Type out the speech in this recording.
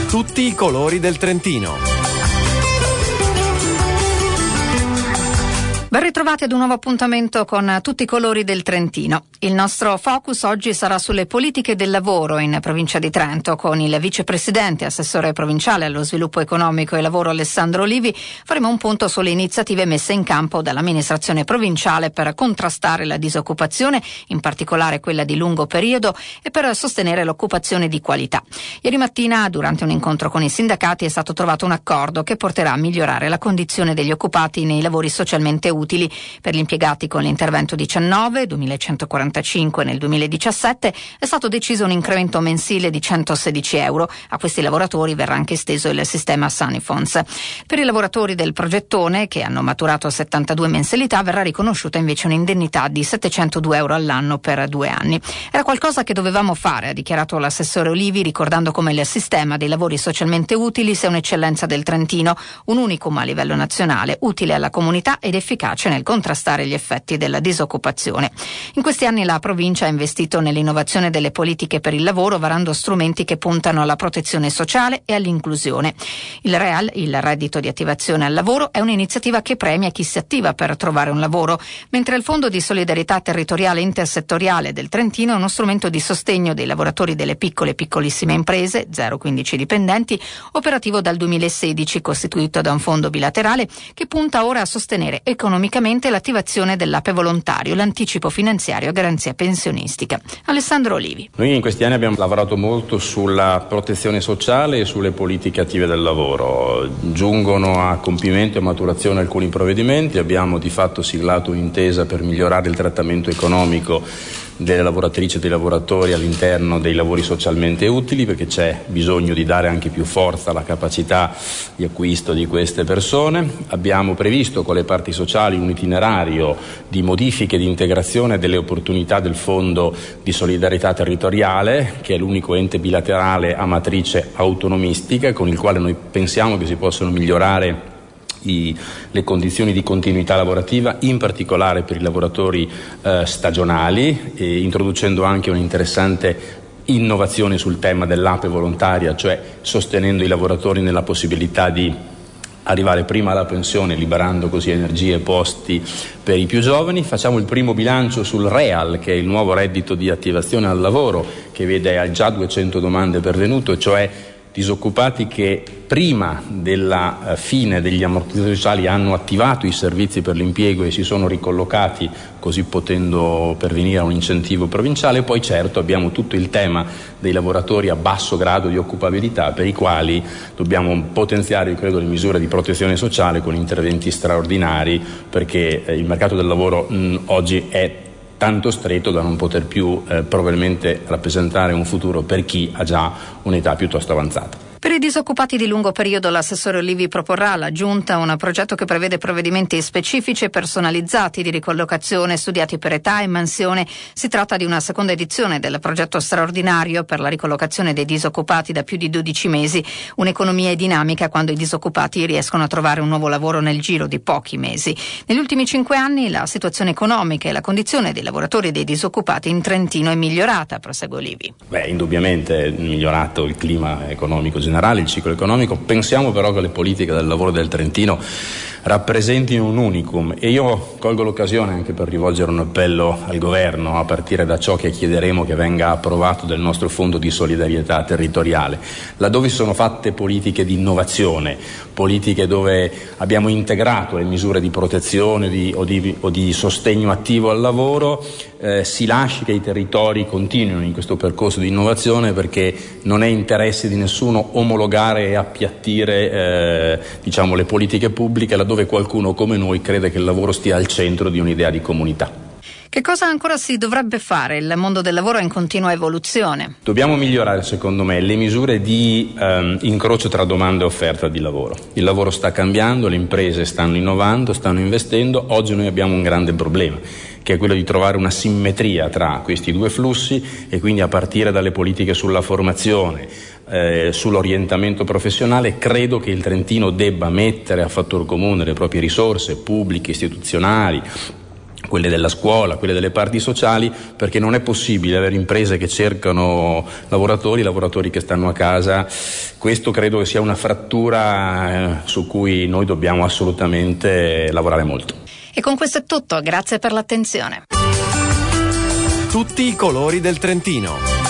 Tutti i colori del Trentino. Ben ritrovati ad un nuovo appuntamento con Tutti i colori del Trentino. Il nostro focus oggi sarà sulle politiche del lavoro in provincia di Trento. Con il vicepresidente e assessore provinciale allo sviluppo economico e lavoro Alessandro Olivi faremo un punto sulle iniziative messe in campo dall'amministrazione provinciale per contrastare la disoccupazione, in particolare quella di lungo periodo, e per sostenere l'occupazione di qualità. Ieri mattina, durante un incontro con i sindacati, è stato trovato un accordo che porterà a migliorare la condizione degli occupati nei lavori socialmente utili. Per gli impiegati con l'intervento 19, 2145 nel 2017, è stato deciso un incremento mensile di 116 euro. A questi lavoratori verrà anche esteso il sistema Sanifonds. Per i lavoratori del progettone, che hanno maturato 72 mensilità, verrà riconosciuta invece un'indennità di 702 euro all'anno per 2 anni. Era qualcosa che dovevamo fare, ha dichiarato l'assessore Olivi, ricordando come il sistema dei lavori socialmente utili sia un'eccellenza del Trentino, un unicum a livello nazionale, utile alla comunità ed efficace nel contrastare gli effetti della disoccupazione. In questi anni la provincia ha investito nell'innovazione delle politiche per il lavoro, varando strumenti che puntano alla protezione sociale e all'inclusione. Il REAL, il reddito di attivazione al lavoro, è un'iniziativa che premia chi si attiva per trovare un lavoro, mentre il Fondo di solidarietà territoriale intersettoriale del Trentino è uno strumento di sostegno dei lavoratori delle piccole e piccolissime imprese, 0-15 dipendenti, operativo dal 2016, costituito da un fondo bilaterale che punta ora a sostenere economicamente l'attivazione dell'APE volontario, l'anticipo finanziario a garanzia pensionistica. Alessandro Olivi. Noi in questi anni abbiamo lavorato molto sulla protezione sociale e sulle politiche attive del lavoro. Giungono a compimento e maturazione alcuni provvedimenti. Abbiamo di fatto siglato un'intesa per migliorare il trattamento economico delle lavoratrici e dei lavoratori all'interno dei lavori socialmente utili, perché c'è bisogno di dare anche più forza alla capacità di acquisto di queste persone. Abbiamo previsto con le parti sociali un itinerario di modifiche e di integrazione delle opportunità del Fondo di solidarietà territoriale, che è l'unico ente bilaterale a matrice autonomistica, con il quale noi pensiamo che si possano migliorare le condizioni di continuità lavorativa, in particolare per i lavoratori stagionali, introducendo anche un'interessante innovazione sul tema dell'APE volontaria, cioè sostenendo i lavoratori nella possibilità di arrivare prima alla pensione, liberando così energie e posti per i più giovani. Facciamo il primo bilancio sul REAL, che è il nuovo reddito di attivazione al lavoro, che vede già 200 domande pervenute, cioè disoccupati che prima della fine degli ammortizzatori sociali hanno attivato i servizi per l'impiego e si sono ricollocati, così potendo pervenire a un incentivo provinciale. Poi certo abbiamo tutto il tema dei lavoratori a basso grado di occupabilità, per i quali dobbiamo potenziare, credo, le misure di protezione sociale con interventi straordinari, perché il mercato del lavoro oggi è tanto stretto da non poter più probabilmente rappresentare un futuro per chi ha già un'età piuttosto avanzata. Per i disoccupati di lungo periodo l'assessore Olivi proporrà alla Giunta un progetto che prevede provvedimenti specifici e personalizzati di ricollocazione studiati per età e mansione. Si tratta di una seconda edizione del progetto straordinario per la ricollocazione dei disoccupati da più di 12 mesi. Un'economia dinamica quando i disoccupati riescono a trovare un nuovo lavoro nel giro di pochi mesi. Negli ultimi 5 anni la situazione economica e la condizione dei lavoratori e dei disoccupati in Trentino è migliorata, prosegue Olivi. Indubbiamente è migliorato il clima economico generale, il ciclo economico. Pensiamo però che le politiche del lavoro del Trentino rappresentino un unicum, e io colgo l'occasione anche per rivolgere un appello al governo, a partire da ciò che chiederemo che venga approvato del nostro Fondo di solidarietà territoriale, laddove sono fatte politiche di innovazione, politiche dove abbiamo integrato le misure di protezione o di sostegno attivo al lavoro, si lasci che i territori continuino in questo percorso di innovazione, perché non è interesse di nessuno omologare e appiattire le politiche pubbliche laddove qualcuno come noi crede che il lavoro stia al centro di un'idea di comunità. Che cosa ancora si dovrebbe fare? Il mondo del lavoro è in continua evoluzione. Dobbiamo migliorare, secondo me, le misure di incrocio tra domanda e offerta di lavoro. Il lavoro sta cambiando, le imprese stanno innovando, stanno investendo. Oggi noi abbiamo un grande problema, che è quello di trovare una simmetria tra questi due flussi, e quindi a partire dalle politiche sulla formazione, sull'orientamento professionale, credo che il Trentino debba mettere a fattor comune le proprie risorse pubbliche, istituzionali, quelle della scuola, quelle delle parti sociali, perché non è possibile avere imprese che cercano lavoratori che stanno a casa. Questo credo che sia una frattura su cui noi dobbiamo assolutamente lavorare molto. E con questo è tutto, grazie per l'attenzione. Tutti i colori del Trentino.